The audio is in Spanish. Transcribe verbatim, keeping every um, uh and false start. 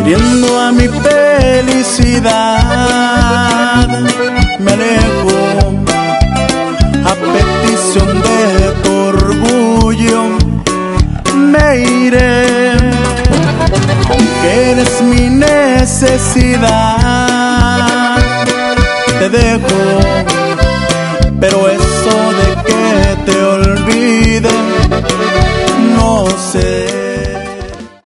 hiriendo a mi felicidad. Me alejo a petición de tu orgullo, me iré, aunque eres mi necesidad. Te dejo